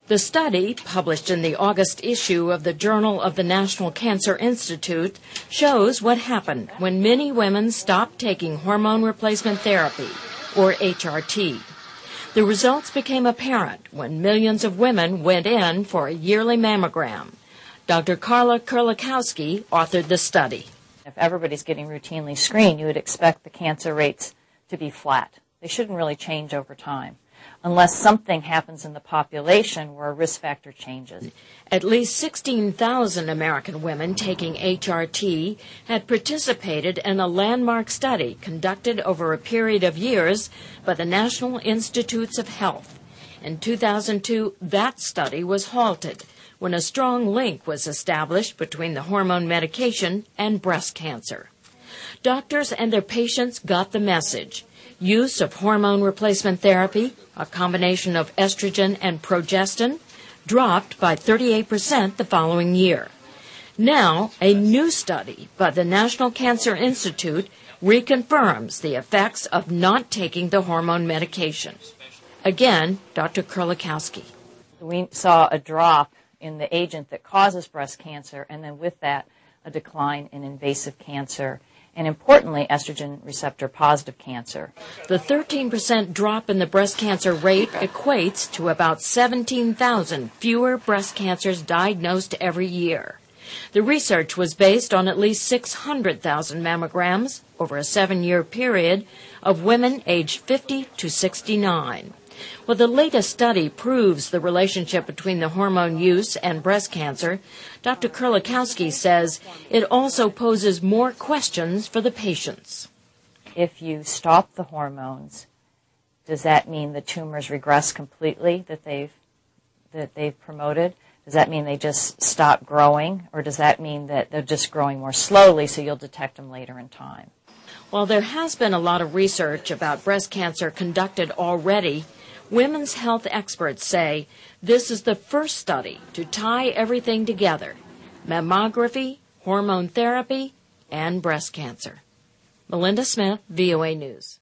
The study, published in the August issue of the Journal of the National Cancer Institute, shows what happened when many women stopped taking hormone replacement therapy, or HRT. The results became apparent when millions of women went in for a yearly mammogram. Dr. Carla Kurlikowski authored the study. If everybody's getting routinely screened, you would expect the cancer rates to be flat. They shouldn't really change over time, unless something happens in the population where a risk factor changes. At least 16,000 American women taking HRT had participated in a landmark study conducted over a period of years by the National Institutes of Health. In 2002, that study was halted when a strong link was established between the hormone medication and breast cancer. Doctors and their patients got the message. Use of hormone replacement therapy, a combination of estrogen and progestin, dropped by 38% the following year. Now, a new study by the National Cancer Institute reconfirms the effects of not taking the hormone medication. Again, Dr. Kurlikowski. We saw a drop in the agent that causes breast cancer, and then with that, a decline in invasive cancer, and importantly, estrogen receptor positive cancer. The 13% drop in the breast cancer rate equates to about 17,000 fewer breast cancers diagnosed every year. The research was based on at least 600,000 mammograms over a 7-year period of women aged 50 to 69. Well, the latest study proves the relationship between the hormone use and breast cancer. Dr. Kurlikowski says it also poses more questions for the patients. If you stop the hormones, does that mean the tumors regress completely that they've promoted? Does that mean they just stop growing, or does that mean that they're just growing more slowly so you'll detect them later in time? While there has been a lot of research about breast cancer conducted already, women's health experts say this is the first study to tie everything together: mammography, hormone therapy, and breast cancer. Melinda Smith, VOA News.